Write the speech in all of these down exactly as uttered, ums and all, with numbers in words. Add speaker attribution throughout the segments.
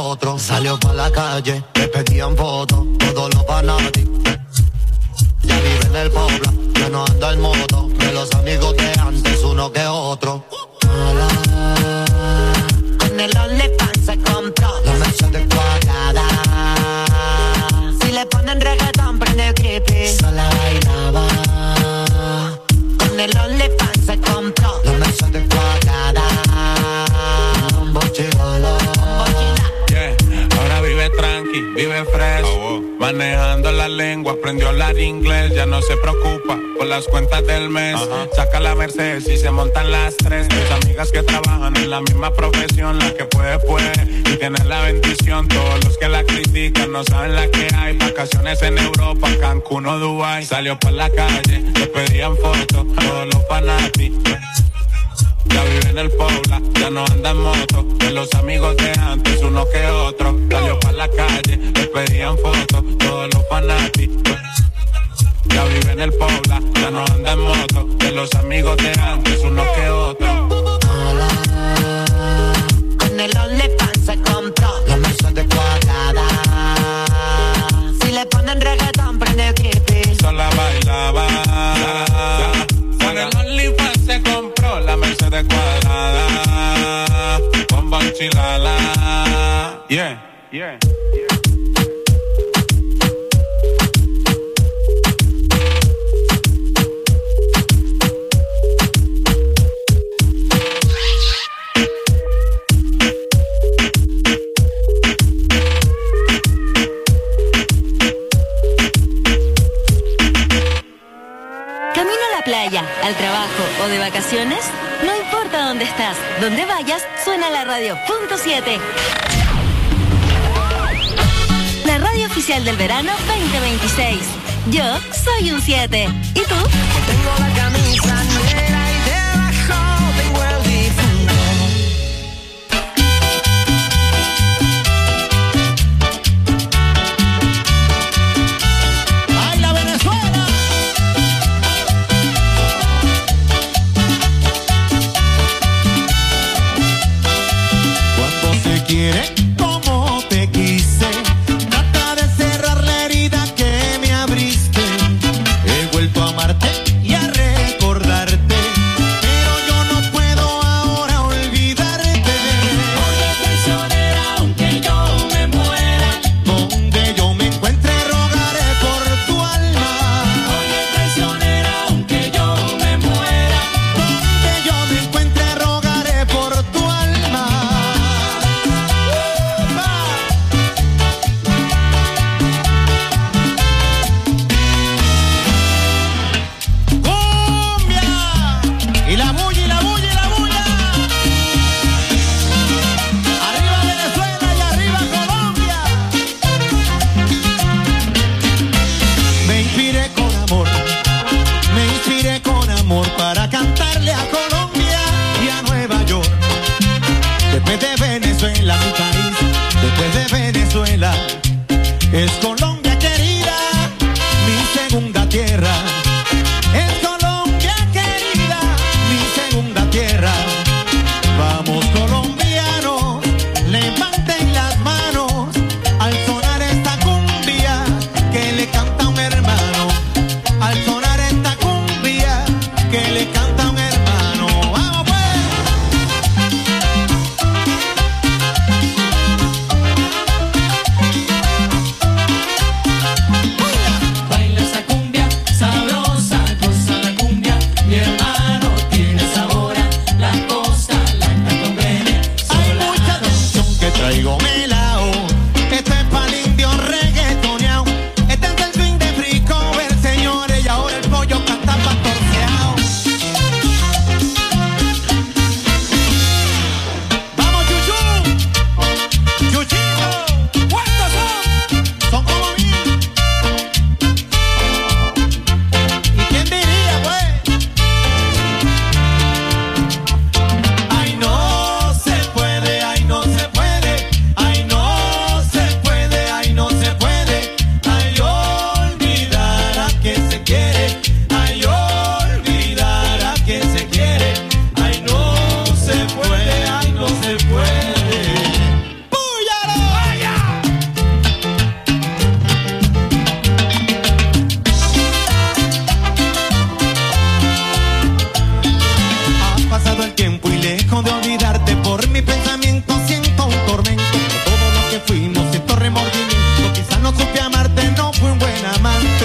Speaker 1: otro. Salió pa' la calle, le pedían fotos, todos los fanáticos. Ya vive en el Pobla, ya no anda en moto. De los amigos de antes, uno que otro.
Speaker 2: Con el OnlyFans se compró
Speaker 1: la Mercedes cuadrada.
Speaker 2: Si le ponen reggaetón, prende creepy.
Speaker 1: Sola bailaba.
Speaker 2: Con el OnlyFans se compró
Speaker 1: la Mercedes cuadrada. Un bochigolo.
Speaker 3: Yeah, ahora vive tranqui, vive fresh. Oh, oh. Manejando la lengua, aprendió a hablar inglés. Ya no se preocupa por las cuentas del mes. Uh-huh. Saca la Mercedes y se montan las tres. Tus amigas que trabajan en la misma profesión. La que puede, puede y tiene la bendición. Todos los que la critican no saben la que hay. Vacaciones en Europa, Cancún o Dubái. Salió por la calle, le pedían fotos. Todos los fanáticos. Ya vive en el Pobla, ya no anda en moto. De los amigos de antes, uno que otro. Salió pa' la calle, le pedían fotos. Todos los fanáticos. Ya vive en el Pobla, ya no anda en moto. De los amigos de antes, uno que otro.
Speaker 2: Con el OnlyFans se compró
Speaker 1: la Mercedes cuadrada.
Speaker 2: Si le ponen reggaetón, prende creepy.
Speaker 3: Sola bailaba. Con el OnlyFans se compró la Mercedes cuadrada. Con Banchilala. Yeah, yeah, yeah.
Speaker 4: Playa, al trabajo o de vacaciones, no importa dónde estás, donde vayas, suena la radio. Punto siete. La radio oficial del verano veinte veintiséis. Yo soy un siete. ¿Y tú?
Speaker 5: Tengo la camisa negra y debajo tengo el difunto.
Speaker 1: Quiere como te quise, trata de cerrar la herida que me abriste. He vuelto a amarte y a recordarte, pero yo no puedo ahora olvidarte.
Speaker 5: Oye, traicionera, aunque yo me muera,
Speaker 1: donde yo me encuentre rogaré por tu alma.
Speaker 5: Oye, traicionera, aunque yo me muera,
Speaker 1: donde yo me encuentre rogaré por tu alma. Para cantarle a Colombia y a Nueva York. Después de Venezuela, mi país, después de Venezuela, es Colombia querida, mi segunda tierra. Es Colombia querida, mi segunda tierra. Vamos colombianos, levanten las manos al sonar esta cumbia que le canta un hermano. Al sonar esta cumbia que le canta un hermano. ¡Vamos pues!
Speaker 5: baila esa cumbia sabrosa, goza la cumbia. Mi hermano tiene sabor a la costa, la canta con Venezuela.
Speaker 1: Hay mucha atención que traigo melao. Esto es pa'l indio reggaetoneao. Este es el swing de Free Cover, señores, y ahora el pollo canta pastorceao. ¡Vamos, Chuchu! ¡Chuchito! ¿Cuántos son? Son como mil. ¿Y quién diría, pues? Ay, no se puede, ay, no se puede. Ay, no se puede, ay, no se puede. Ay, olvidar a que se quiere. Ay, olvidar a que se quiere. Ay, no se puede, ay, no se puede. ¡Púyalo! por mi pensamiento siento un tormento. De todo lo que fuimos siento remordimiento. Quizás no supe amarte, no fui un buen amante.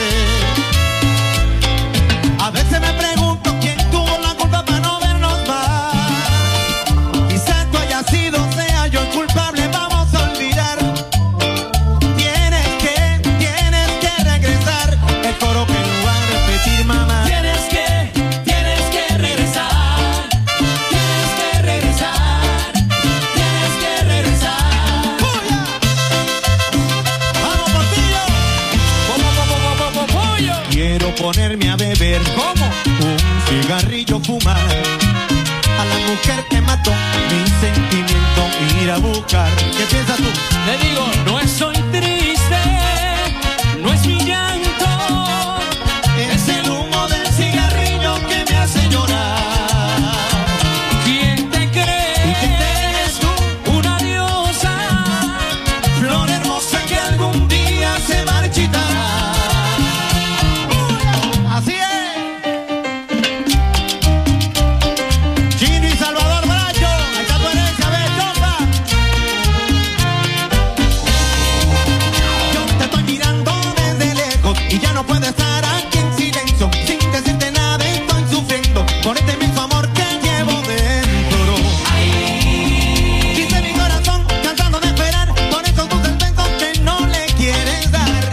Speaker 1: A veces me pregunto quién tuvo la culpa para no vernos más. Quizás tú hayas sido, sea yo el culpable, vamos a olvidar. Tienes que, tienes que regresar. El coro que no va a repetir, mamá.
Speaker 5: Tienes que, tienes que regresar. Tienes que regresar. Tienes que regresar.
Speaker 1: ¡Puya! ¡Vamos, Portillo! Quiero ponerme a beber.
Speaker 5: ¿Cómo?
Speaker 1: Un cigarrillo, fumar. A la mujer que mató mi sentimiento, ir a buscar. ¿Qué piensas tú?
Speaker 5: Le digo, no estoy triste, no es mi llanto,
Speaker 1: Es el humo del cigarrillo que me hace llorar.
Speaker 5: ¿quién te cree?
Speaker 1: ¿Y quién eres tú?
Speaker 5: Una diosa,
Speaker 1: Flor hermosa que algún día se marchitará. Así es. Chino y Salvador Bracho, ahí está tu herencia, ve, chopa. Yo te estoy mirando desde lejos y ya no puedo estar aquí en silencio. Sin decirte nada estoy sufriendo por este mismo amor que llevo dentro. Dice mi corazón cansado de esperar por esos dulces besos que no le quieres dar.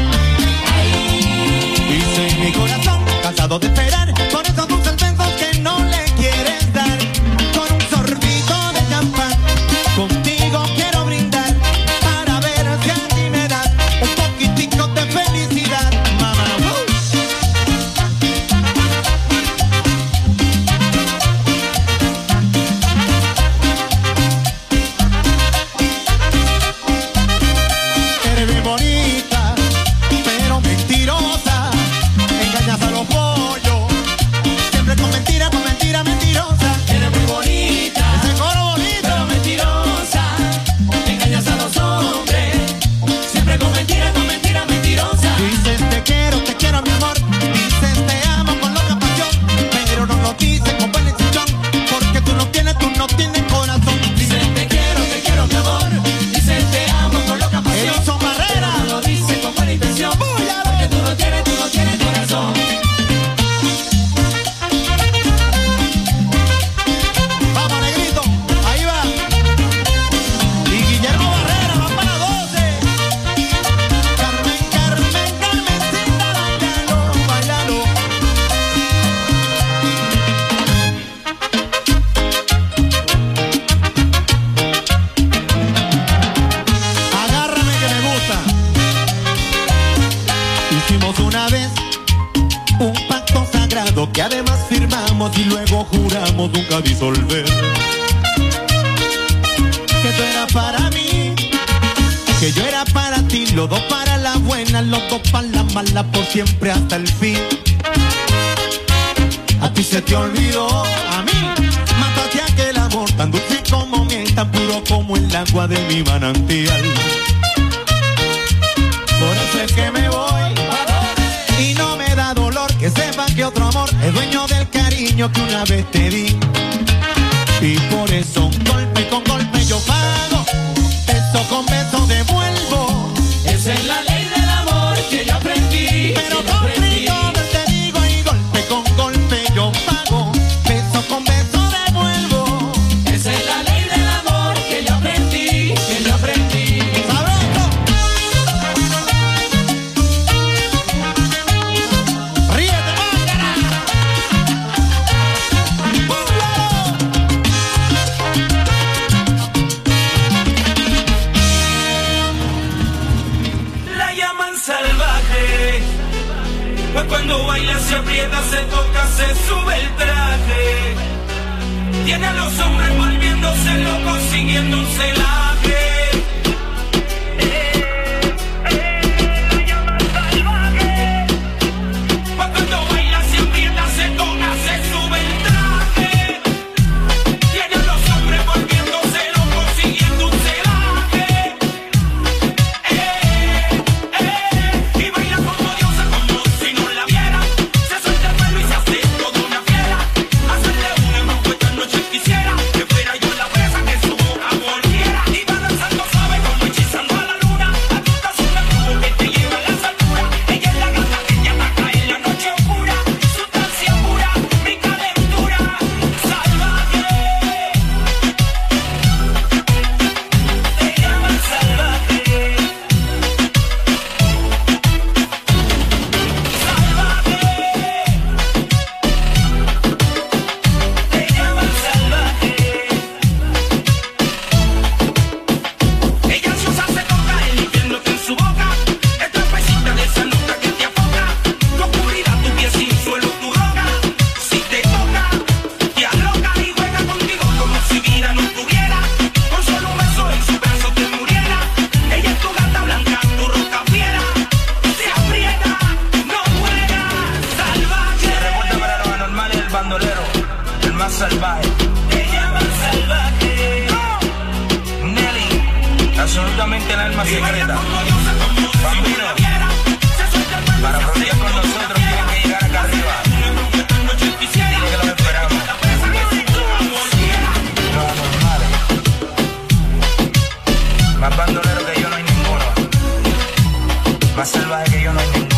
Speaker 1: Dice mi corazón cansado de esperar por esos dulces besos que no le quieres dar. Con un sorbito de champán contigo quiero brindar para ver si a ti me das un poquitico de felicidad, mamá. Eres bien bonita, pero mentirosa. Engañas a los pollos, siempre con mentira, con mentira mentirosa.
Speaker 5: eres muy bonita,
Speaker 1: Ese coro bonito.
Speaker 5: pero mentirosa, engañas a los hombres, siempre con mentira, con mentira mentirosa.
Speaker 1: Dices te quiero, te quiero mi amor. Dices te amo con loca pasión, pero no lo dices con buen intención, porque tú no tienes, tú no tienes corazón.
Speaker 5: Dicen te quiero, te quiero mi amor, dicen te amo con loca pasión,
Speaker 1: Edison Barrera.
Speaker 5: pero no lo dice con buena intención,
Speaker 1: Voy a
Speaker 5: porque tú no tienes, tú no tienes corazón.
Speaker 1: Vamos, negrito, ahí va. Y Guillermo Barrera va para doce. Carmen, Carmen, Carmencita, bailalo, bailalo. Agárrame que me gusta. Hicimos una vez un pacto sagrado que además firmamos y luego juramos nunca disolver. Que tú eras para mí, que yo era para ti, los dos para la buena, los dos para la mala, por siempre hasta el fin. A ti se te olvidó, a mí mataste aquel amor tan dulce como miel, tan puro como el agua de mi manantial. Por eso es que me voy y no me da dolor que sepa que otro amor es dueño del cariño que una vez te di. Y por eso golpe con golpe yo pago, beso con beso devuelvo.
Speaker 5: Esa es la ley del amor que yo aprendí,
Speaker 1: Pero
Speaker 5: que yo
Speaker 1: con
Speaker 5: aprendí.
Speaker 1: frijoles te digo y golpe con golpe yo pago, beso con beso devuelvo.
Speaker 5: Esa es la ley del amor que yo aprendí, que yo aprendí.
Speaker 1: ¡Sabroso! ¡Ríete, máscara!
Speaker 6: La llaman salvaje, pues cuando baila se aprieta, se toca, se sube el traje. Tiene a los hombres volviéndose locos, siguiendo un celaje. La llaman salvaje, pues cuando baila se aprieta, se toca, se sube el traje. Tiene a los hombres volviéndose locos, siguiendo un celaje. Y baila como diosa, como si no la viera. Se suelta el pelo y se hace toda una fiera. Hacerle una más vuelta noche quisiera que fuera yo la presa.
Speaker 7: secreta. Bambino, para frontear con nosotros tienen que llegar acá arriba. Dile que los esperamos. No, normal. Más bandolero que yo no hay ninguno. Más salvaje que yo no hay ninguno.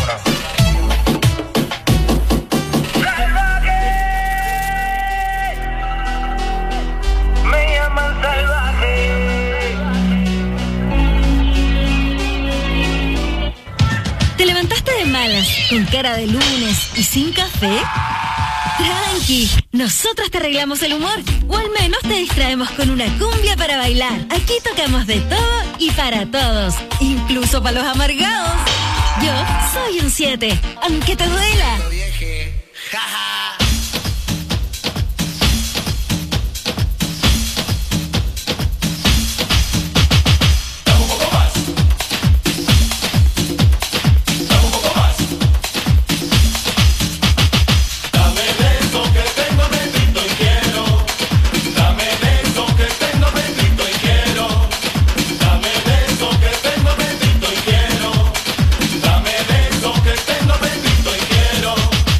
Speaker 4: Malas, con cara de lunes y sin café. Tranqui, nosotros te arreglamos el humor, o al menos te distraemos con una cumbia para bailar. Aquí tocamos de todo y para todos, incluso para los amargados. Yo soy un siete, aunque te duela.
Speaker 6: Dame de eso que tengo bendito y quiero.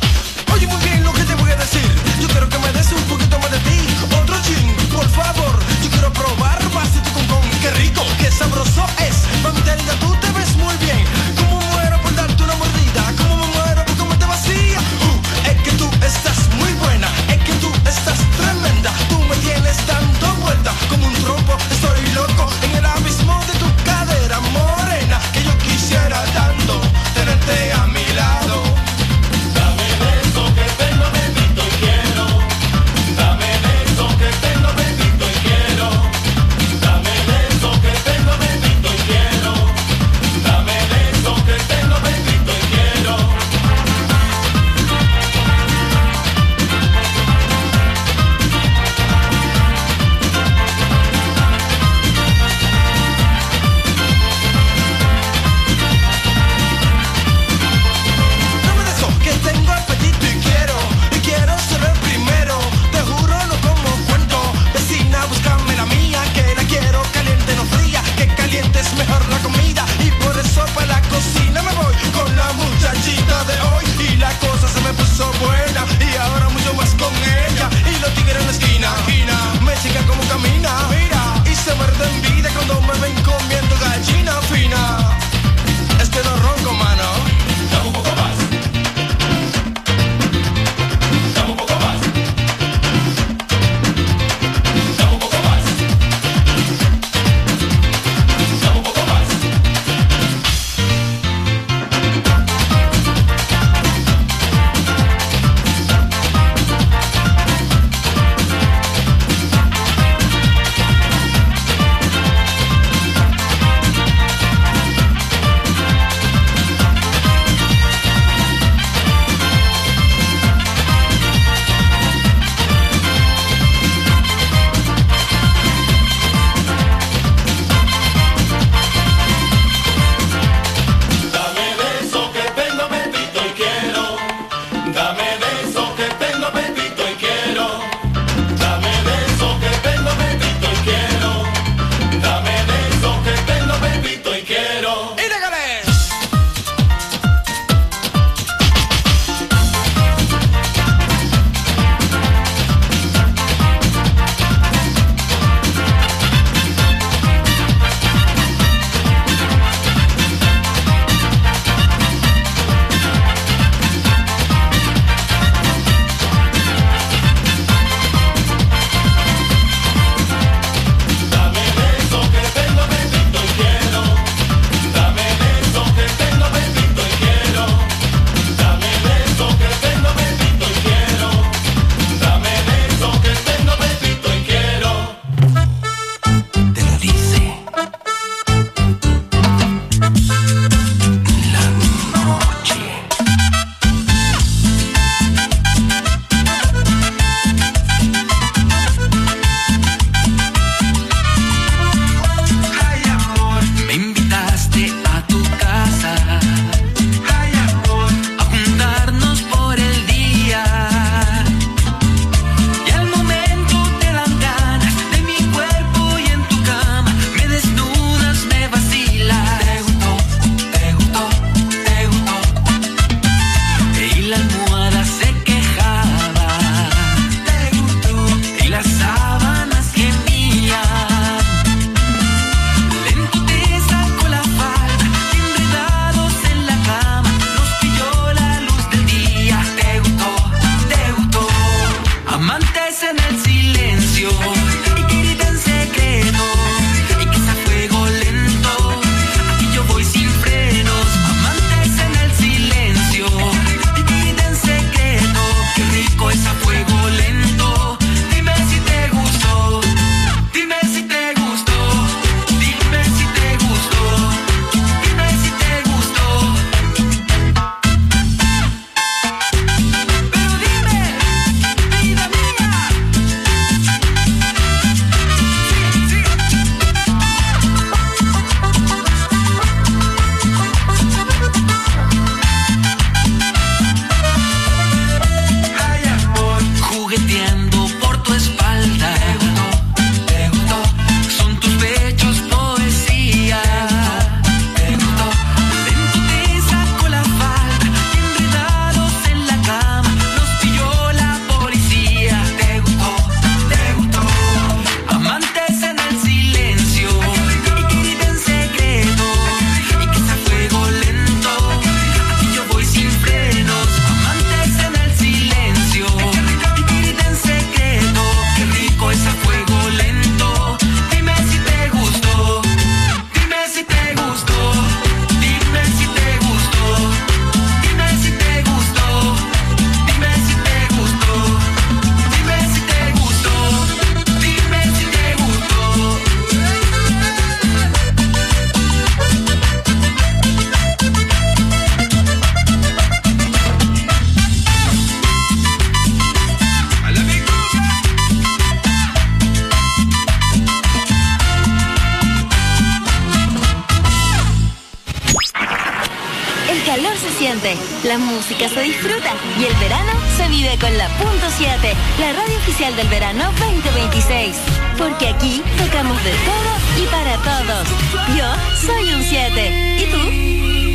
Speaker 4: siente, la música se disfruta y el verano se vive con la punto siete, la radio oficial del verano veinte veintiséis. Porque aquí tocamos de todo y para todos. Yo soy un siete. ¿Y tú?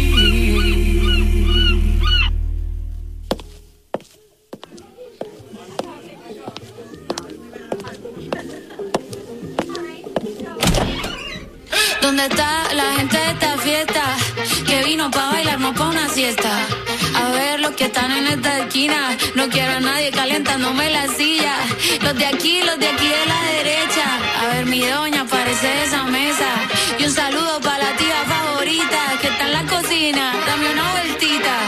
Speaker 8: ¿Dónde está la gente de esta fiesta? Que vino pa' bailar, no pa' una siesta. A ver los que están en esta esquina. No quiero a nadie calentándome la silla. Los de aquí, los de aquí de la derecha. A ver mi doña, aparece de esa mesa. Y un saludo pa' la tía favorita que está en la cocina. Dame una vueltita.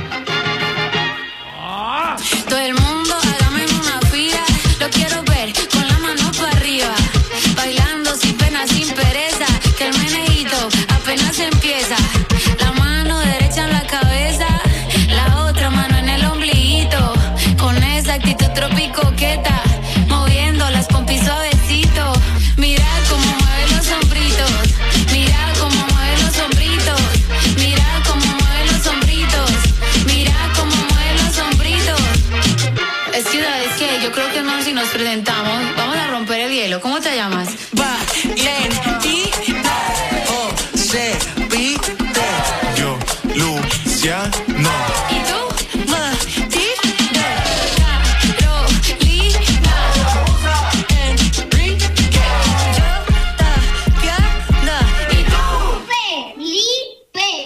Speaker 8: Todo el mundo, hágame una fila. Lo quiero ver con la mano para arriba. Bailando sin pena, sin pereza. Que el meneíto apenas empieza. La mano derecha en la cabeza, la otra mano en el ombliguito. Con esa actitud tropicoqueta, moviendo las pompis suavecito. Mira cómo mueve los hombritos. Mira cómo mueve los hombritos. Mira cómo mueve los hombritos. Mira cómo mueve los hombritos. Es que, es que yo creo que no, si nos presentamos, vamos a romper el hielo. ¿Cómo te llamas?
Speaker 9: Valentina o se pide.
Speaker 3: Yo, Luciano.
Speaker 8: ¿Y tú? Matilde, Carolina, Enrique, yo, Tatiana. ¿Y tú?
Speaker 10: Felipe.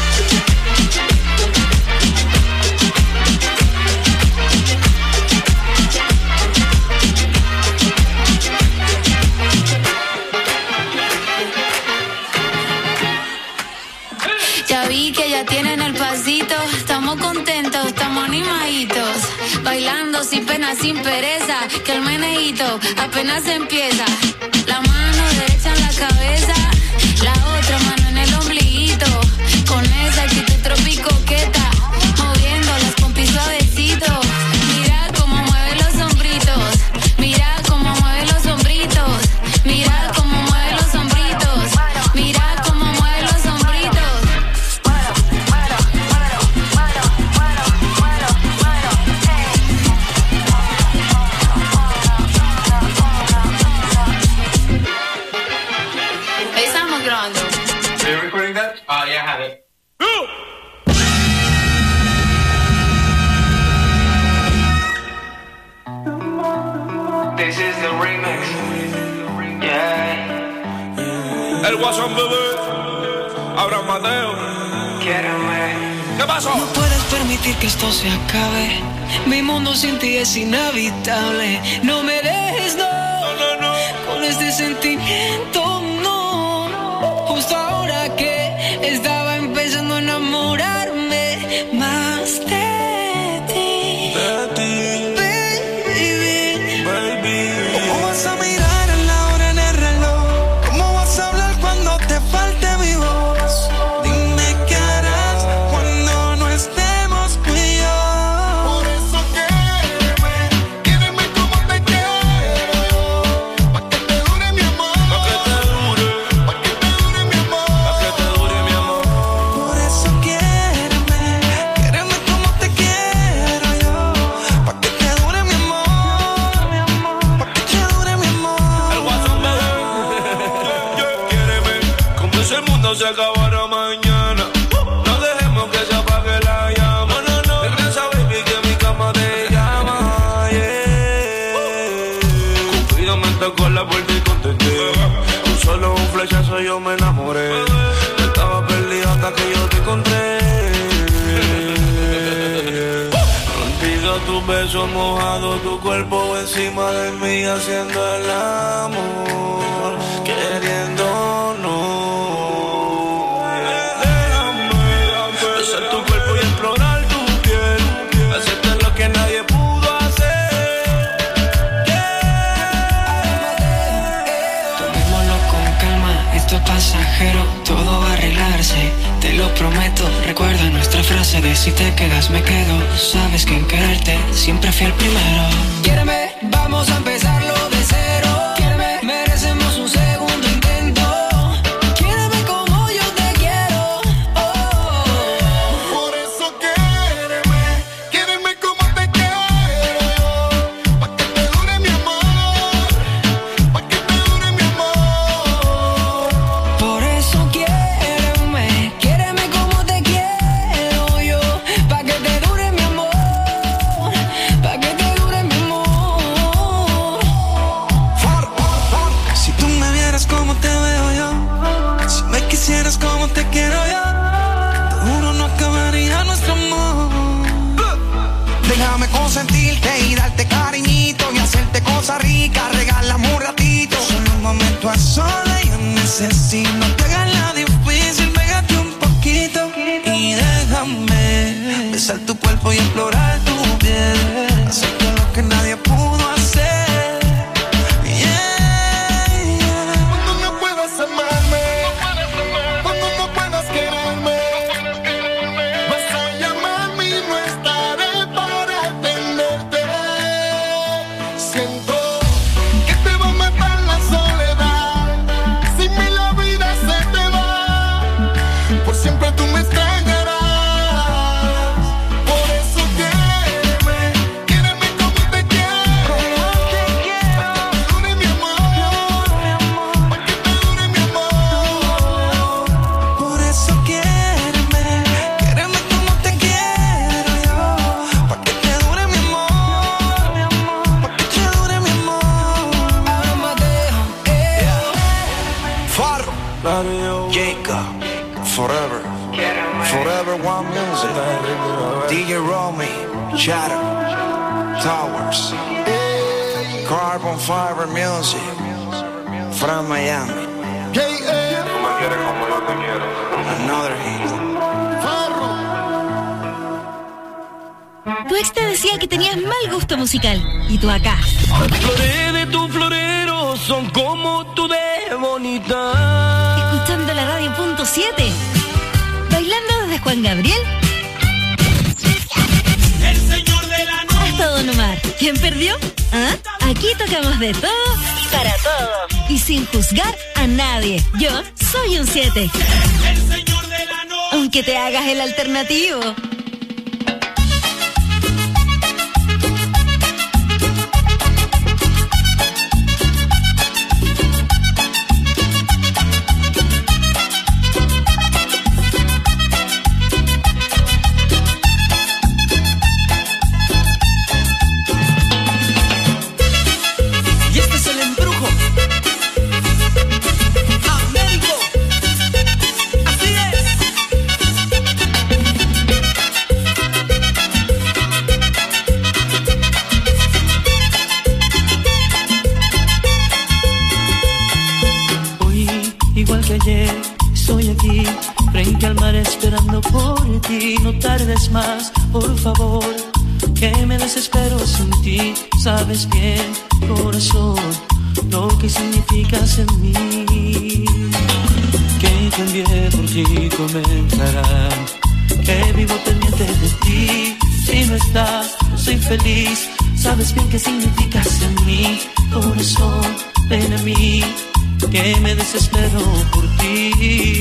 Speaker 8: Ya vi que ya tienen el pasito. Estamos contentos, estamos animaditos. Bailando sin pena, sin pereza. Que el meneíto apenas empieza. La mano derecha en la cabeza, la otra mano en el ombliguito. Con esa actitud tropicoqueta, moviendo las pompis suavecito. Mira cómo mueve los hombritos. Mira cómo mueve los hombritos. Mira cómo mueve los hombritos. Mira cómo mueve los hombritos. Estamos grabando.
Speaker 7: Are you recording that? Oh, yeah, I have it. This is the remix. Yeah.
Speaker 3: El Guasón bebé, Abraham Mateo.
Speaker 7: Quiéreme.
Speaker 3: ¿Qué pasó?
Speaker 9: No puedes permitir que esto se acabe. Mi mundo sin ti es inhabitable. No me dejes, no,
Speaker 3: No, no, no.
Speaker 9: con este sentimiento, no. Justo ahora que estaba empezando a enamorarme más de ti,
Speaker 3: De ti,
Speaker 9: baby.
Speaker 3: baby.
Speaker 11: ¿Cómo vas a mirar en la hora en el reloj? ¿Cómo vas a hablar cuando te falte mi voz? Dime qué harás cuando no estemos tú y yo. Por eso quiéreme, quiéreme como te quiero yo. Pa' que te dure mi amor.
Speaker 3: Pa' que te dure,
Speaker 11: Pa' que te dure mi amor.
Speaker 3: pa' que te dure mi amor.
Speaker 11: Por eso quiéreme, quiéreme como te quiero yo. Pa' que te dure mi amor, mi amor. Pa' que te dure mi amor.
Speaker 3: El Guasón bebé, quiéreme, como si el mundo se acabara mañana. No dejemos que se apague la llama. No, no, no. Regresa, baby, que mi cama te llama. Yeah. Cupido me tocó la puerta y contesté. Con solo un flechazo yo me enamoré. Estaba perdido hasta que yo te encontré. Contigo tus besos mojados, tu cuerpo encima de mí haciendo el amor, queriéndonos. Déjame besar tu cuerpo y explorar tu piel, hacerte lo que nadie pudo hacer.
Speaker 9: Tomémoslo con calma, esto es pasajero, todo va a arreglarse, te lo prometo. Recuerda nuestra frase de si te quedas me quedo. Sabes que en quererte siempre fui el primero. Quiéreme, vamos a empezarlo de cero. Quiéreme, merecemos un segundo intento. Quiéreme como yo te quiero. Oh.
Speaker 11: Por eso te quiero yo. Te juro no acabaría nuestro amor.
Speaker 12: Déjame consentirte y darte cariñito y hacerte cosas ricas, regálame un ratito.
Speaker 11: Solo un momento a solas yo necesito. No te hagas la difícil, pégate un poquito y déjame besar tu cuerpo y explorar tu piel, hacer todo lo que nadie pudo hacer. Yeah, yeah.
Speaker 13: Cuando no puedas amarme, cuando no puedas quererme, vas a llamarme y no estaré para atenderte. Siento que te va a matar la soledad. Sin mí la vida se te va. Por siempre tú me extrañarás. Por eso quiéreme, quiéreme como te quiero. Pa' que te dure mi amor, pa' que te dure mi amor.
Speaker 11: Por eso quiéreme, quiéreme como te quiero yo. Pa' que te dure mi amor, pa' que te dure mi amor.
Speaker 12: Amadeo, eh. Farro, Jacob, Forever, Forever One Music, D J Romy, Shadow, Towers, Carbon Fiber Music, from Miami, another hit.
Speaker 4: Tu ex te decía que tenías mal gusto musical. Y tú acá,
Speaker 5: Las flores de tu florero son como tú de bonita.
Speaker 4: escuchando la radio punto siete. Bailando desde Juan Gabriel
Speaker 6: El señor de la noche.
Speaker 4: hasta Don Omar. ¿Quién perdió? ¿Ah? Aquí tocamos de todo y para todos. Y sin juzgar a nadie. Yo soy un siete.
Speaker 6: El señor de la noche.
Speaker 4: Aunque te hagas el alternativo.
Speaker 5: Y este es el embrujo. Américo. Así es. Hoy, igual que ayer, estoy aquí, frente al mar esperando por ti. No tardes más, por favor, que me desespero sin ti. Sabes bien, corazón, lo que significas en mí. Que cambié por ti, comenzarán, que vivo pendiente de ti. Si no estás, no soy feliz. Sabes bien que significas en mí. Corazón, ven a mí, que me desespero por ti.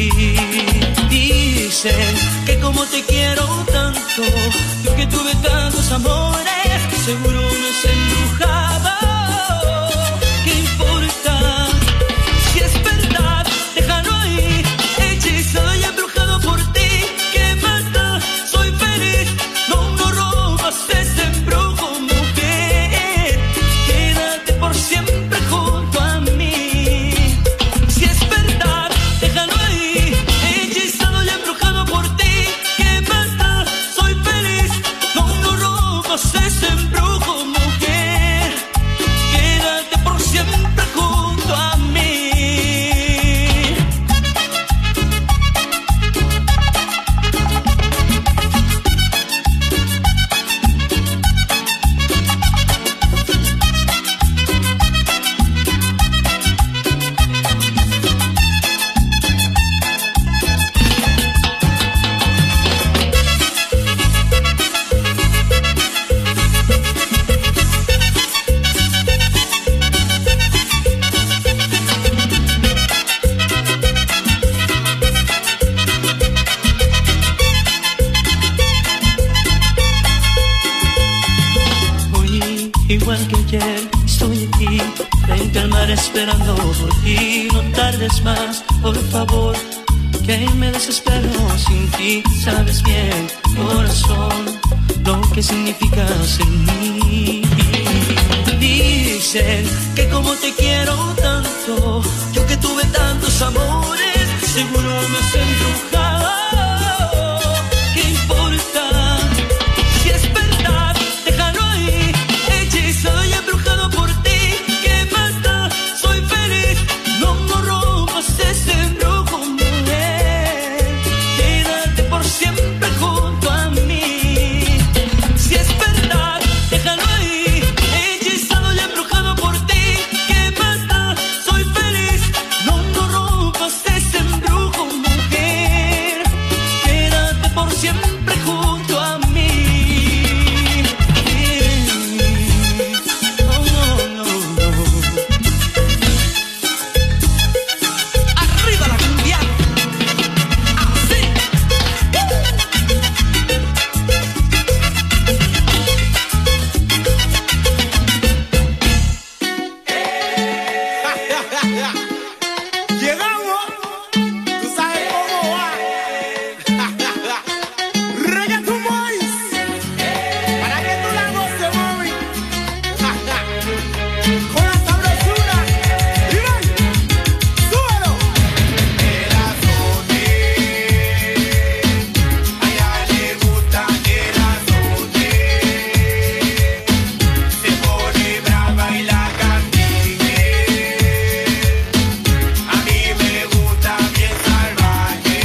Speaker 5: Dicen que como te quiero tanto, yo que tuve tantos amores, seguro uno se embrujaba. ¿Qué importa? Si es verdad, déjalo ahí, hechizado y embrujado por ti. ¿Qué más da? Soy feliz, no, no robas ese embrujo, mujer. Quédate por siempre junto a mí. Si es verdad, déjalo ahí, hechizado y embrujado por ti. ¿Qué más da? Soy feliz, no, no robas ese embrujo, mujer. Quédate por siempre junto a mí. Hoy, igual que ayer, estoy aquí, frente al mar esperando por ti. No tardes más, por favor, que me desespero sin ti. Sabes bien, corazón, lo que significas en mí. Dicen que como te quiero tanto, yo que tuve tantos amores, seguro me has embrujado. ¿Qué importa? Si es verdad, déjalo ahí. Hechizado y embrujado por ti. ¿Qué más da? Soy feliz. No, no rompas ese embrujo, mujer. Quédate por siempre junto a mí. Si es verdad, déjalo ahí. Hechizado y embrujado por ti. ¿Qué más da? Soy feliz. No, no rompas ese embrujo, mujer. Quédate por siempre junto a mí. Oh, no, no, no. Arriba la cumbia. Así.
Speaker 13: Llegamos, tú sabes cómo va. Reggaeton Boys, para que tú la goces, mami. Con la sabrosura. Y ven, súbelo. El azote, a ella le gusta el azote. Se pone brava y la castigue. A mí me gusta bien salvaje.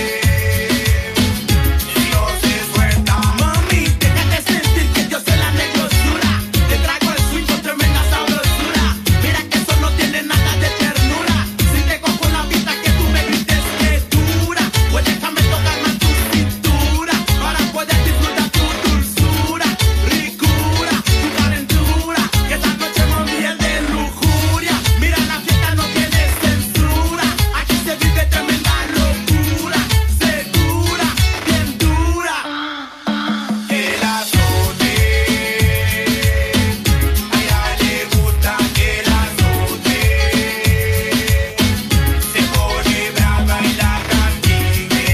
Speaker 13: Dios se suelta. Mami, déjate sentir que yo soy la negrosura. Te traigo el swing con tremenda sabrosura. Mira que eso no tiene nada de ternura. Si te cojo la vista que tú me grites que dura, pues déjame tocar más tu cintura para poder disfrutar tu dulzura, ricura, tu calentura. Que esta noche mami es de lujuria. Mira la fiesta no tiene censura. Aquí se vive tremenda locura, segura, bien dura. El azote, a ella le gusta el azote. Se pone brava y la castigue.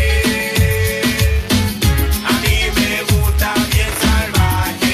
Speaker 13: A mí me gusta bien salvaje.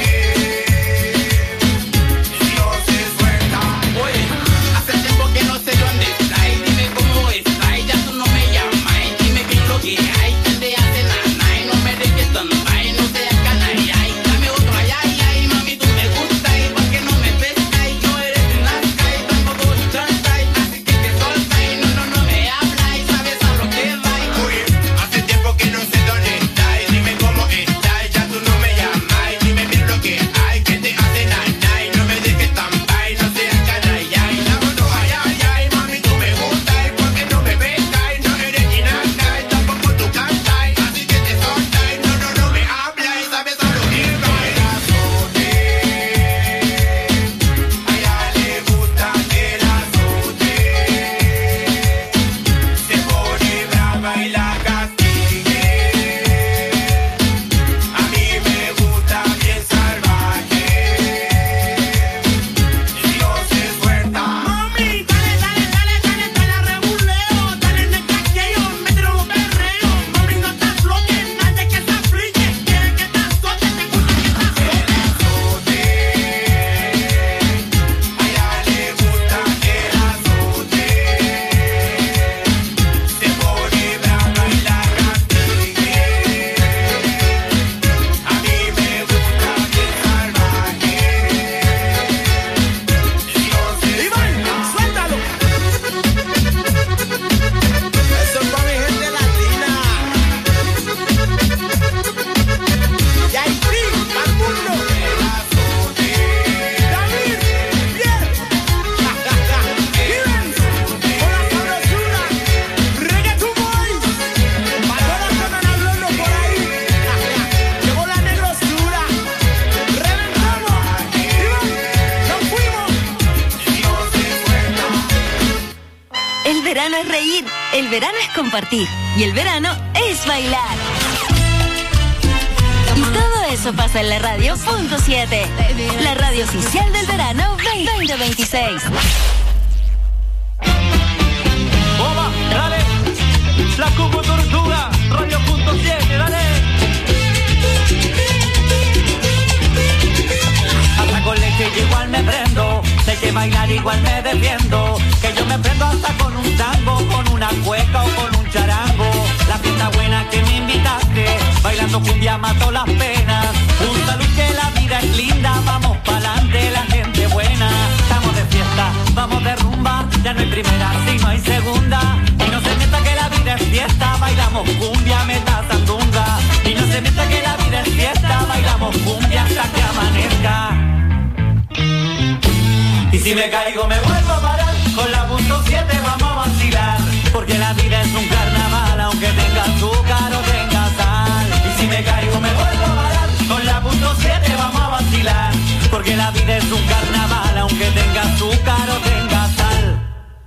Speaker 13: Dios se suelta. Oye, hace tiempo que no sé dónde está. Y dime cómo está. Y ya tú no me llamas. Y dime bien lo que hay. Que te hace nada. Y no me dejes tonta. Y no seas canalla. Y dame otro ay, ay, ay. Mami, tú me gusta. Y porque no me pesca. Y no eres nazca. Y tampoco trata. Y así que te solta. Y no, no, no me habla. Y sabes a lo que va. Y oye, hace tiempo que no sé dónde está. Y dime cómo está. Y ya tú no me llamas. Y dime bien lo que hay. Que te hace nada. Y no me dejes tonta. Y no seas canalla. Y dame otro ay, ay, ay. Mami, tú me gusta. Y porque no me pesca. Y no eres nazca. Y tampoco tú cantas. Y así que te solta. Y no, no, no me habla. Y sabes a lo que va. El azote, a ella le gusta el azote. Se pone brava y la castigue. A mí me gusta bien salvaje. Dios se suelta. Mami, dale, dale, dale, dale, dale a rebuleo. Dale en el caqueo, mételo los perreos. Mami, no te aflojes, nadie que te aflige. Quiere que te azote, te gusta que te azote. El azote, a ella le gusta el azote. Se pone brava y la castigue. A mí me gusta bien salvaje. Dios se suelta. Suéltalo. Eso es para mi gente latina. Y Haití, al mundo. El azote, David, bien. Viven con la sabrosura. Reggaeton Boys. Para todos los que andan hablando por ahí. Llegó la negrosura. Reventamos. Viven. Nos fuimos. Dios se suelta.
Speaker 4: El verano es reír, el verano es compartir y el verano es bailar. Y todo eso pasa en la radio punto siete, la radio oficial del verano veinte veintiséis.
Speaker 5: Bomba, dale. La Cubo Tortuga, radio punto siete, dale. Hasta con leche yo igual me prendo, sé que bailar igual me defiendo, que yo me prendo hasta con un tango, con una cueca o con un charango.
Speaker 14: bailando cumbia mato las penas. Un salud que la vida es linda, vamos pa'lante la gente buena. Estamos de fiesta, vamos de rumba, ya no hay primera, si no hay segunda. Y no se meta que la vida es fiesta, bailamos cumbia, meta sandunga. Y no se meta que la vida es fiesta, bailamos cumbia hasta que amanezca. Y si me caigo me vuelvo a parar, con la punto siete vamos a vacilar. Porque la vida es un carnaval, aunque tenga azúcar o tenga sal. Y si me caigo me vuelvo a parar, con la punto siete vamos a vacilar. Porque la vida es un carnaval, aunque tenga azúcar o tenga sal.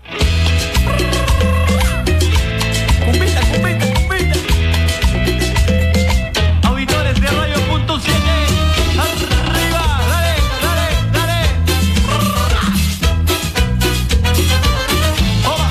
Speaker 14: Cumbita, cumbita, cumbita. Auditores de Radio Punto siete, arriba, dale, dale, dale. Oh.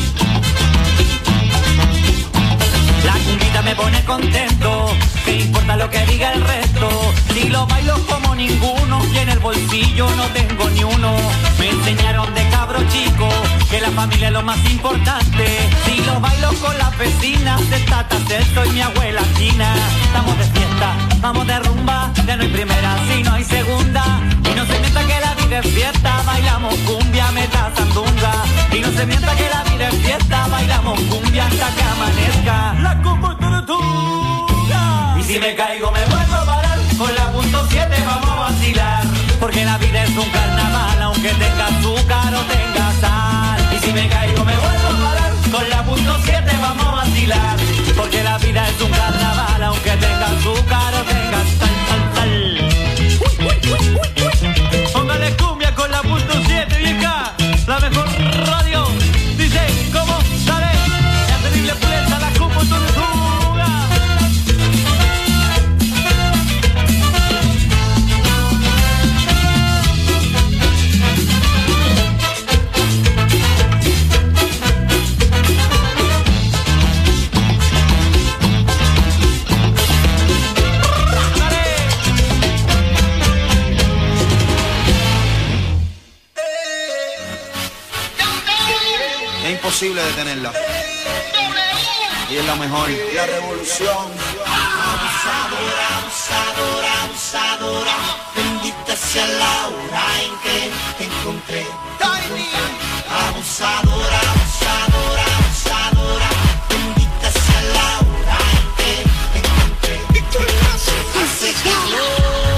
Speaker 14: La cumbita me pone contento, ¿qué importa lo que diga el resto? Si lo bailo como ninguno y en el bolsillo no tengo ni uno. Me enseñaron de cabro chico que la familia es lo más importante. Si lo bailo con las vecinas de Tata Celso y mi abuela China. Estamos de fiesta, vamos de rumba, ya no hay primera, si no hay segunda. Y no se mienta que la vida es fiesta, bailamos cumbia, meta sandunga. Y no se mienta que la vida es fiesta, bailamos cumbia hasta que amanezca. La comportura. Y si me caigo me vuelvo a parar, con la punto siete vamos a vacilar. Porque la vida es un carnaval, aunque tenga azúcar o tenga sal. Y si me caigo me vuelvo a parar, con la punto siete vamos a vacilar. Porque la vida es un carnaval, aunque tenga azúcar o tenga sal, sal, sal. Uy, uy, uy, uy, uy. Póngale cumbia con la punto siete, vieja. La mejor radio. Dice, ¿cómo? Dale. La terrible pulenta, la comportura.
Speaker 15: Imposible detenerla. Y es la mejor. La revolución.
Speaker 16: Abusadora, abusadora, abusadora. Bendita sea la hora en que te encontré. Abusadora, abusadora, abusadora. Bendita sea la hora en que te encontré. Hace calor.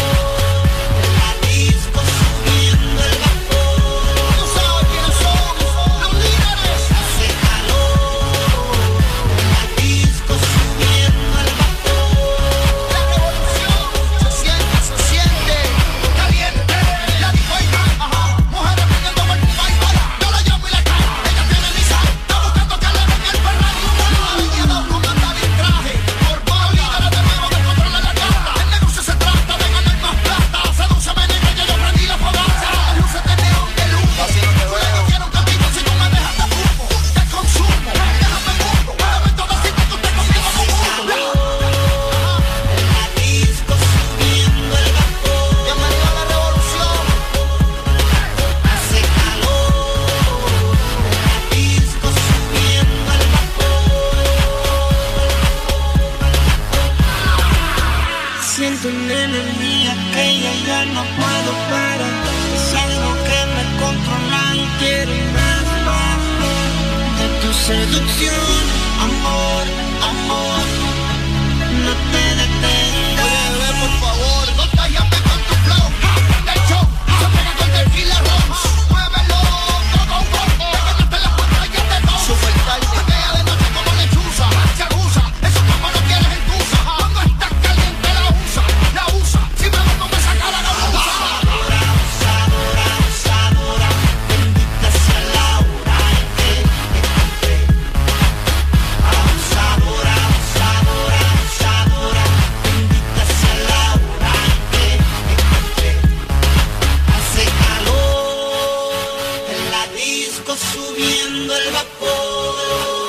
Speaker 16: Siento una energía que ya, ya no puedo parar. Es algo que me controla y quiero más, más de tu seducción. Amor, amor, no te detengas.
Speaker 17: Oye, bebé, por favor, no te llames con tu flow. El show se pega con tequila roja. Muévelo, todo un poco. Te ganaste la pantalla de todo. Super tarde. Patea de noche como lechuza. Se abusa, eso como lo quieres en tusa. Cuando estás caliente la usa, la usa. Si me no me saca la galusa.
Speaker 16: Abusadora, abusadora, abusadora. Bendita sea la hora en que te encontré. Abusadora, abusadora, abusadora. Bendita sea la hora en que te encontré. Hace calor en la disco subiendo el vapor.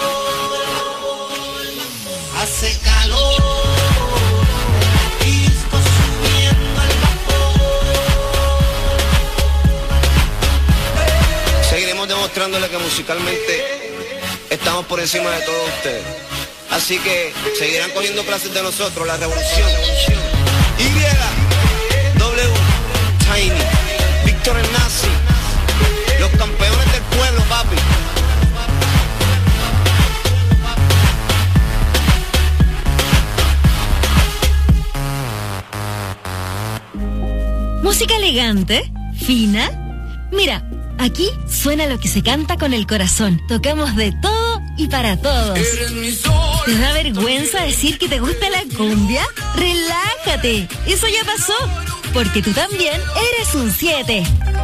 Speaker 16: Hace calor en la disco subiendo el
Speaker 15: Seguiremos demostrándole que musicalmente estamos por encima de todos ustedes.
Speaker 18: Así que seguirán cogiendo clases de nosotros, la revolución. Y, W, Tiny, Víctor el Nazi, los campeones del pueblo, papi.
Speaker 4: Música elegante, fina. Mira, aquí suena lo que se canta con el corazón. Tocamos de todo y para todos. ¿Te da vergüenza decir que te gusta la cumbia? Relájate, eso ya pasó, porque tú también eres un siete.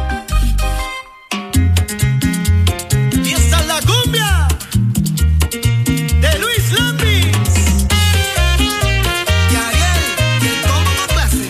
Speaker 1: Y esta es la cumbia de Luis Lambis y Ariel, y el combo con clase.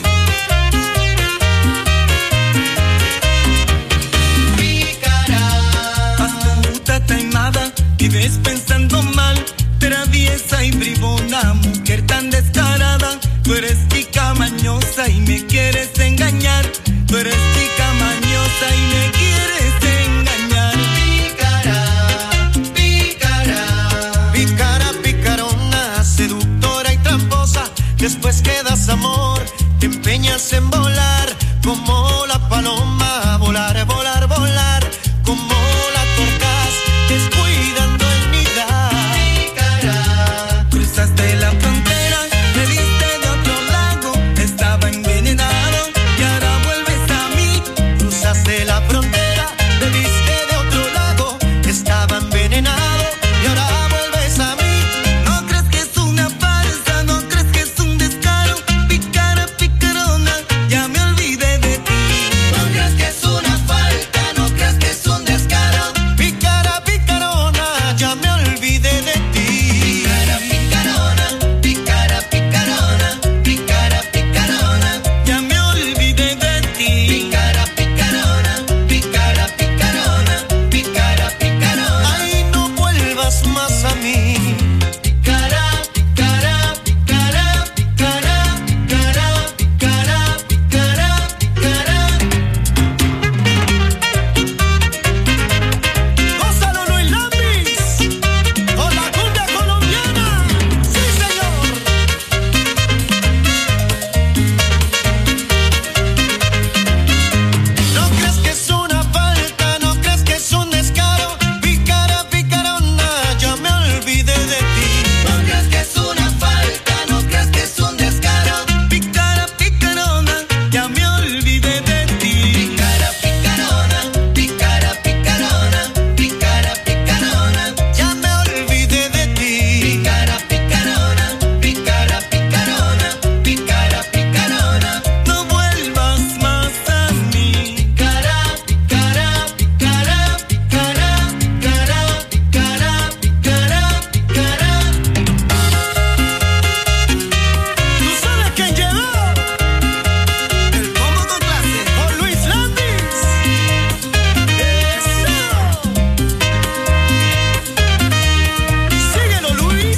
Speaker 16: Astuta, taimada, vives pensando mal, traviesa y bribona, mujer tan descarada. Tú eres chica mañosa y me quieres engañar. Tú eres chica mañosa y me quieres engañar.
Speaker 1: Pícara, pícara, pícara, picarona, seductora y tramposa. Después que das amor, te empeñas en volar como la paloma. Volar, volar, volar, como la torcas, descuidando el nidar. Pícara,
Speaker 16: cruzaste la frontera, me viste de otro lado, estaba envenenado y ahora vuelves a mí.
Speaker 1: Cruzaste la frontera, te viste de otro lado, estaba envenenado y ahora vuelves a mí.
Speaker 16: No crees que es una farsa, no crees que es un descaro. Picara, picarona, ya me olvidé de ti.
Speaker 1: No crees que es una falta, no crees que es un descaro. Picara, picarona, ya me olvidé de ti. Picara, picarona, picara, picarona, picara, picarona,
Speaker 16: Ya me olvidé de ti.
Speaker 1: picara, picarona, picara, picarona, picara, picarona. Ay, no vuelvas más a mí. Picara, picara, picara, picara, picara, picara, picara, picara. Gózalo, Luis Lambis, con la cumbia colombiana. Sí, señor. No crees que es una falta, no crees que es un descaro. Picara, picarona, ya me olvidé de ti. No crees que es una falta, no crees que es un descaro.
Speaker 16: Picara, picarona, ya me olvidé de ti.
Speaker 1: Picara, picarona, picara, picarona, picara, picarona, ya me olvidé de ti. Picara, picarona, picara, picarona, picara, picarona.
Speaker 16: No vuelvas más a mí.
Speaker 1: Picara, picara, picara, picara, picara, picara, picara, picara. ¿Tú sabes quién llegó? El combo con clase con Luis Lambis. ¡Eso! Síguelo, Luis.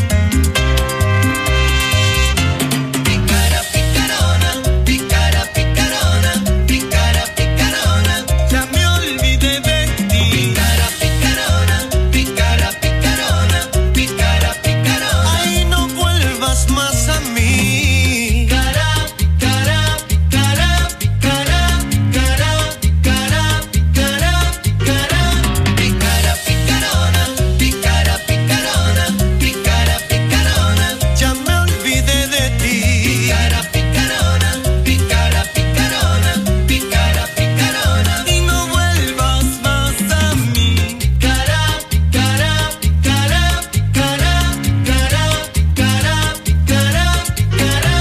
Speaker 1: Picara, picarona, picara, picarona, picara, picarona.
Speaker 16: Ya me olvidé de ti.
Speaker 1: Picara, picarona, picara, picarona, picara, picarona. Ay, no vuelvas más a mí. Picara, picara, picara, picara, picara, picara, picara, picara. Picara, picarona, picara, picarona, picara, picarona. Ya me olvidé de ti. Picara, picarona, picara, picarona, picara, picarona.
Speaker 16: Y no vuelvas más a mí.
Speaker 1: Picara, picara, picara, picara, picara, picara, picara, picara.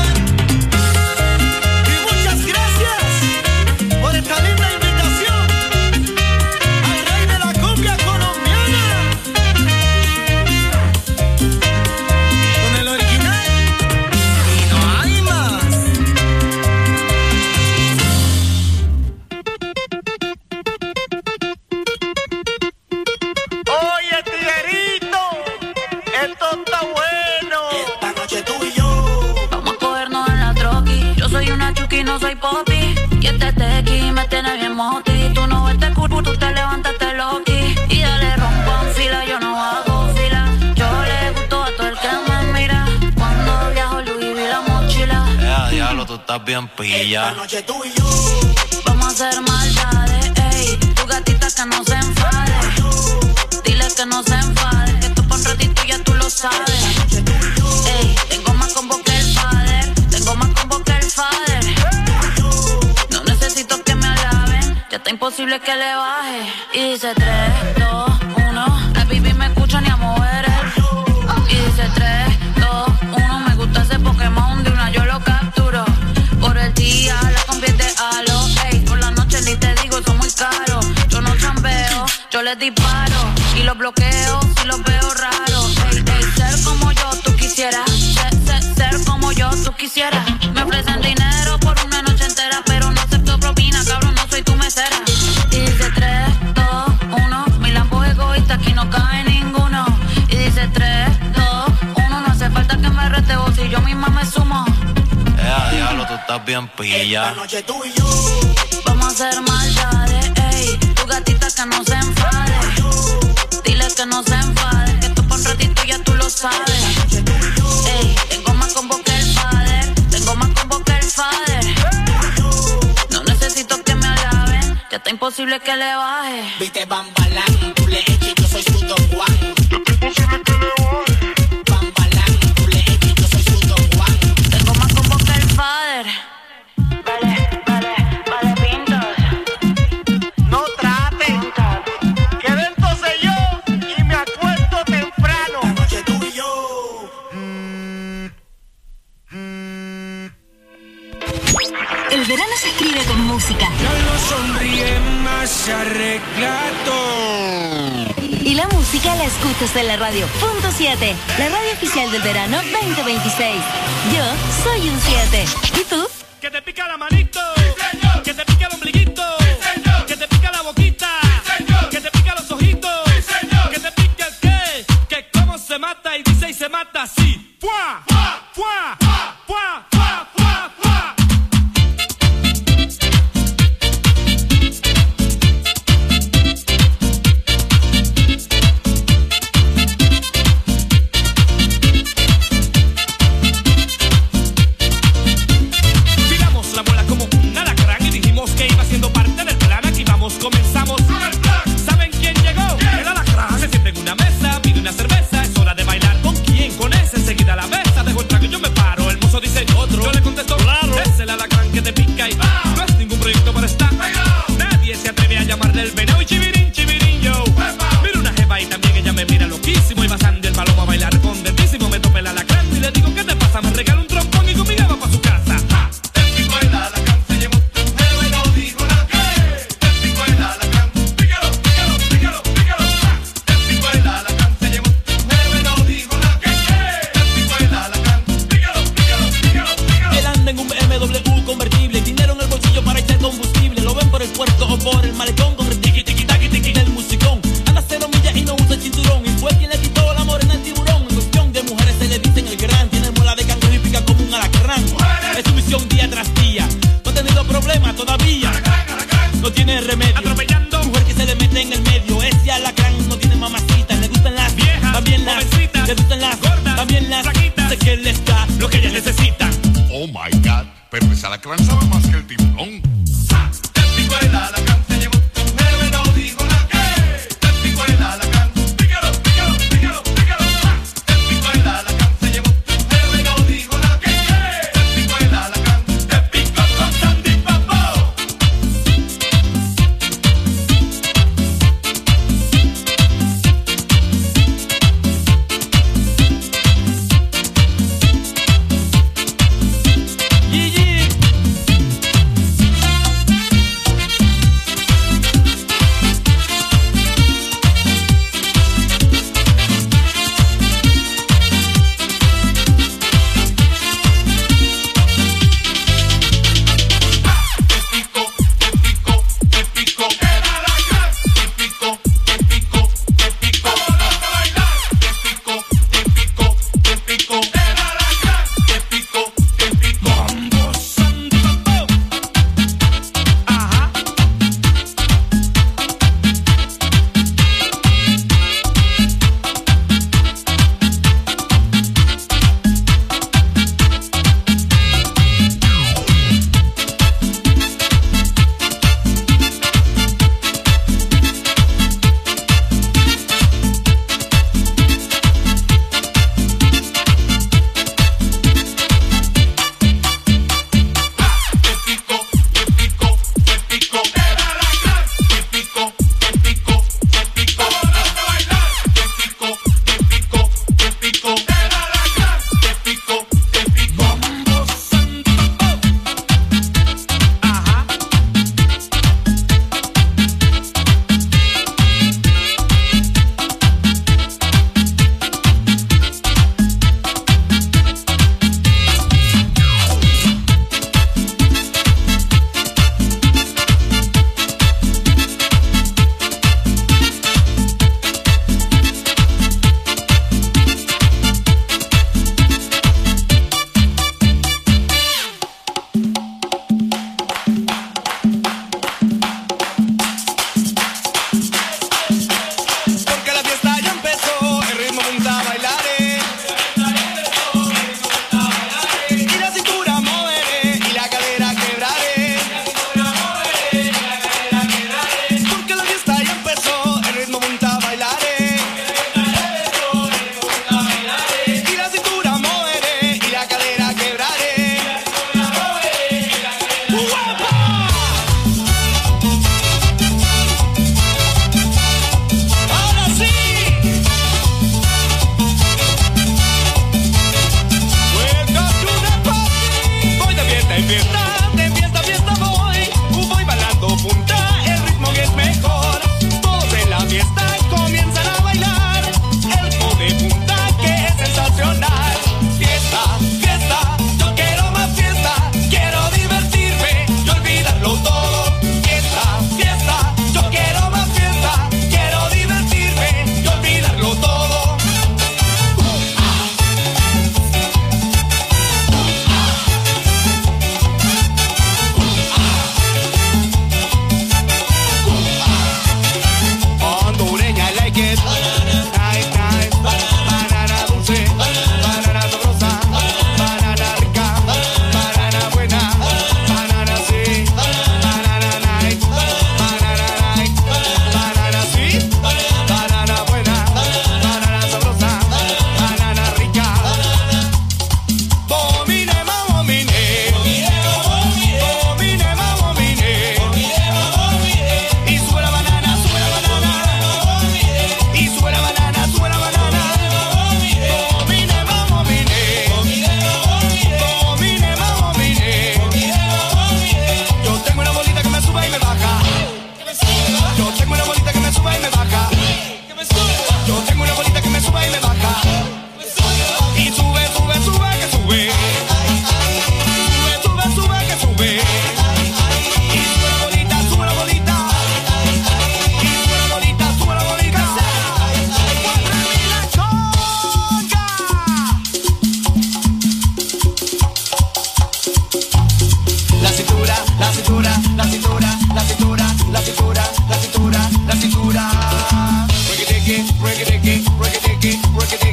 Speaker 1: Y muchas gracias por esta linda invitación al rey de la cumbia colombiana. Con el original y no hay más.
Speaker 6: Oye, tiguerito, esto está bueno.
Speaker 1: Esta noche tú y yo.
Speaker 8: Vamos a cogernos en la troqui. Yo soy una chuki, no soy popi. Y este tequi me tiene bien moti. Tú no ves este culo, tú te levantas, te loqui. Y dale rompo en fila, yo no hago fila. Yo le gusto a todo el que
Speaker 14: estás bien pilla.
Speaker 17: Esta noche tú y yo
Speaker 8: vamos a hacer maldades, ey. Tu gatita que no se enfade. Dile que no se enfade, que tú por un ratito ya tú lo sabes. Ey, tengo más combo que el father, tengo más combo que el father. No necesito que me alaben, ya está imposible que le baje. Y dice tres, dos, uno, la baby me escucha ni a mover el. Y dice tres, dos, uno, me gusta ese Pokémon, de una yo lo capturo. Por el día la convierte a lo, ey, por la noche ni te digo, son muy caros. Yo no chambeo, yo les disparo y los bloqueo si los veo raros. Ey, ey, ser como yo tú quisieras, ser, ser, ser como yo tú quisieras. Me ofrecen dinero por una noche entera, pero no acepto propina, cabrón, no soy tu mesera. Y dice tres, dos, uno, mi lampo egoísta, aquí no cabe ninguno. Y dice tres, dos, uno, no hace falta que me rete vos, si yo misma me sumo.
Speaker 14: Eh, diablo, tú estás bien pilla.
Speaker 17: esta noche tú y yo
Speaker 8: vamos a hacer maldades, ey. Tu gatita que no se enfade. Dile que no se enfade, que tú por un ratito ya tú lo sabes. Ey, tengo más combo que el father, tengo más combo que el father. No necesito que me alaben, ya está imposible que le baje.
Speaker 17: viste Bambalán, tú le eches, yo soy su Don Juan. Ya está imposible que le baje. Bambalán, tú le eches, yo soy su Don Juan.
Speaker 8: Tengo más combo que el father. Vale, vale, vale, pintos.
Speaker 16: No trate, que dentro sé yo y me acuesto temprano.
Speaker 17: Esta noche tú y yo
Speaker 4: El verano se escribe con música.
Speaker 16: Ya no sonríe más, se arregla todo.
Speaker 4: Y la música la escuchas en la radio. Punto siete, la radio oficial del verano veinte veintiséis. Yo soy un siete. ¿Y tú?
Speaker 16: Que te pica la manito, sí, señor. Que te pica el ombliguito, sí, señor. Que te pica la boquita, sí, señor. Que te pica los ojitos, sí, señor. Que te pica el qué, que cómo se mata y dice y se mata así. ¡Pua! ¡Pua! ¡Pua! ¡Pua! ¡Pua! ¡Pua! ¡Pua!
Speaker 6: Comenzamos. ¿Saben quién llegó? El alacrán. Se siente en una mesa, pide una cerveza. Es hora de bailar. ¿Con quién? Con ese. Enseguida la besa. Dejo el trago y yo me paro. El mozo dice otro. Yo le contesto, claro. Es el alacrán que te pica y ah. No es ningún proyecto para estar. Nadie se atreve a llamarle el venado. Y chivirín, chivirín, yo. Mira una jeva y también ella me mira loquísimo. Y pasando el palomo a bailar con dentísimo. Me tope el alacrán y le digo, ¿qué te pasa? Me regala un trompón y conmigo va pa' su casa. Ah. El pico el alacrán se llevó. El no dijo nada.
Speaker 5: Convertible, dinero en el bolsillo para echar combustible. Lo ven por el puerto o por el malecón con el tiqui tiqui taqui tiqui del musicón. Anda cero millas y no usa el cinturón. Y fue quien le quitó el amor en el tiburón. En cuestión de mujeres se le dicen el gran. Tiene muela de cangrejo y pica como un alacrán. Es su misión día tras día. No ha tenido problemas todavía. No tiene remedio. Atropellando. Mujer que se le mete en el medio. Ese alacrán no tiene mamacita. Le gustan las viejas, también las jovencitas. Le gustan las gordas, también las flaquitas. Sé que él les da lo que ellas necesitan.
Speaker 19: Oh my God. Pero ese alacrán sabe más que el tiburón.
Speaker 6: El pico el alacrán se llevó. Tu jefe no dijo nada que. El pico el alacrán. Pícalo, pícalo, pícalo, pícalo. El pico el alacrán se llevó. Tu jefe no dijo nada que. El pico el alacrán. Te pico con Sandy Papo.
Speaker 5: Yeah, yeah.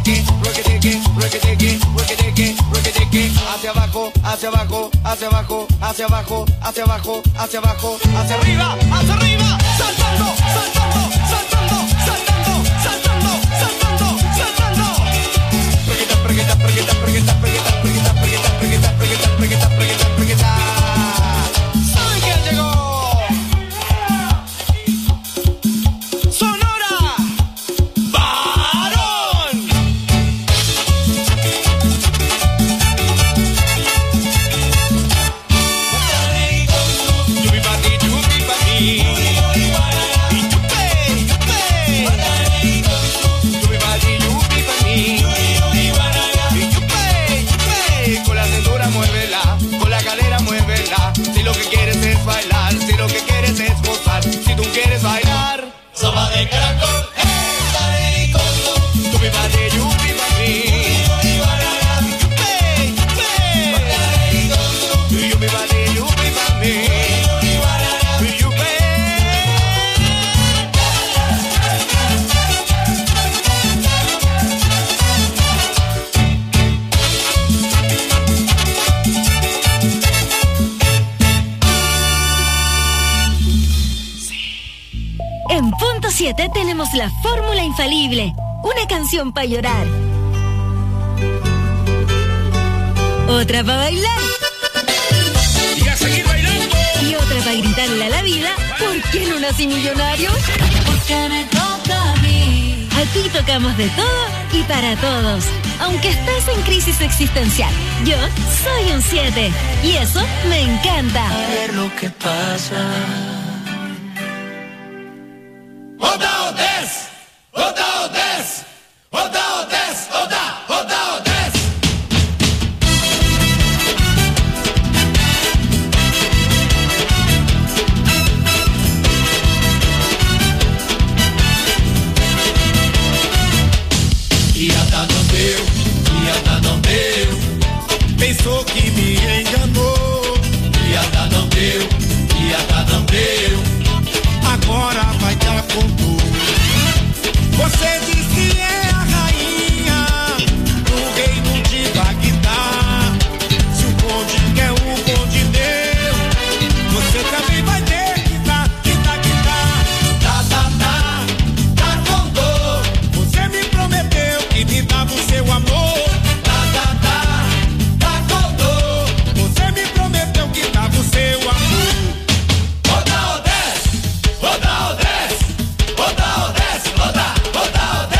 Speaker 12: ruequeteque, ruequeteque, ruequeteque, ruequeteque, ruequeteque. Hacia abajo, hacia abajo, hacia abajo, hacia abajo, hacia abajo, hacia abajo, hacia arriba, hacia arriba. Saltando, saltando, saltando, saltando, saltando, saltando, saltando. Pregueta, pregueta, pregueta, pregueta, pregueta, pregueta, pregueta, pregueta, pregueta, pregueta, pregueta, pregueta. ¿Saben quién llegó? Sonora Varón. Yupi pati, yupi pati. Y yupe, yupe. Yupi pati, yupi pati. Y yupe, yupe. Con la cintura muévela, con la cadera muévela. Si lo que quieres es bailar, si lo que quieres es gozar, si tú quieres bailar, sopa de caracol. Yupi pati, yupi pati. Yupe, yupe. Yupi pati, yupi pati. Yupe.
Speaker 4: En punto siete tenemos la fórmula infalible. Una canción para llorar. Otra para bailar.
Speaker 6: Y a seguir bailando.
Speaker 4: Y otra para gritarle a la vida. ¿Por qué no nací millonario?
Speaker 8: Porque me toca a mí.
Speaker 4: Aquí tocamos de todo y para todos. Aunque estés en crisis existencial, yo soy un siete. Y eso me encanta.
Speaker 9: A ver lo que pasa.
Speaker 6: Oda Odes, Oda Odes, Oda Odes, Oda, Oda Odes.
Speaker 1: E a da não deu, e a da não deu. Pensou que me enganou. E a da não deu, e a da não deu. Agora vai dar com tudo. Você diz que é a rainha do reino de Bagdá. Se o conde quer, o conde deu. Você também vai ter que dar, que dar, que dar. Tá, tá, tá, tá com dor. Você me prometeu que me dava o seu amor. Tá, tá, tá, tá com dor. Você me prometeu que dava o seu amor. Oda, Odes, Oda, Odes, Oda, Odes, Oda, Oda, Odes.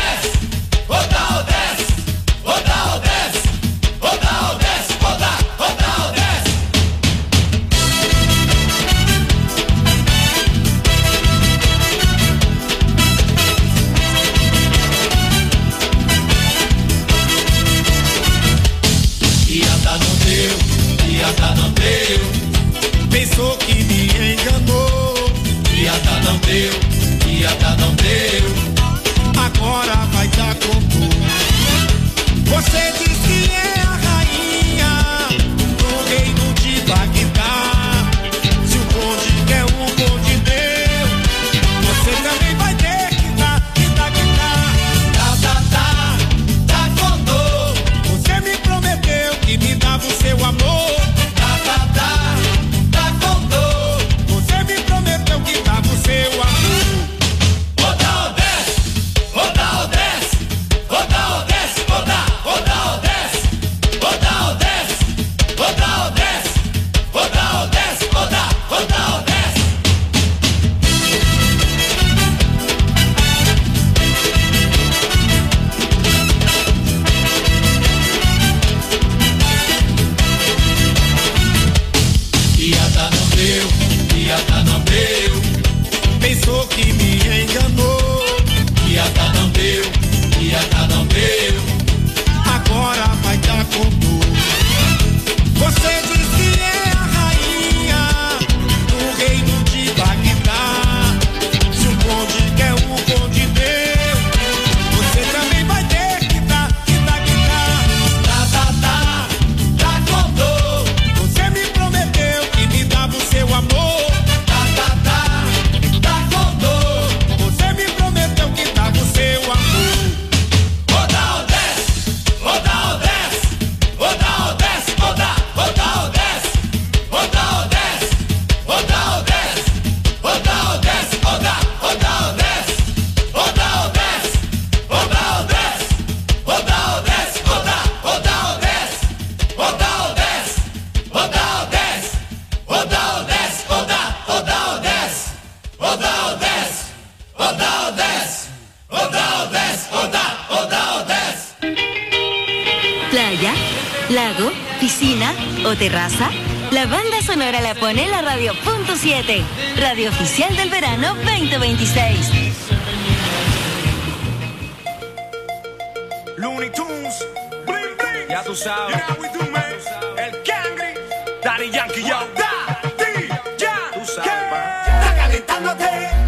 Speaker 4: piscina o terraza? La banda sonora la pone la radio punto siete, radio oficial del verano veinte veintiséis.
Speaker 12: Looney Tunes, bling bling. Ya tú sabes. You know we do, man. El Cangri, Daddy Yankee, yo. Daddy, ya. Tú sabes, man. Está calentándote.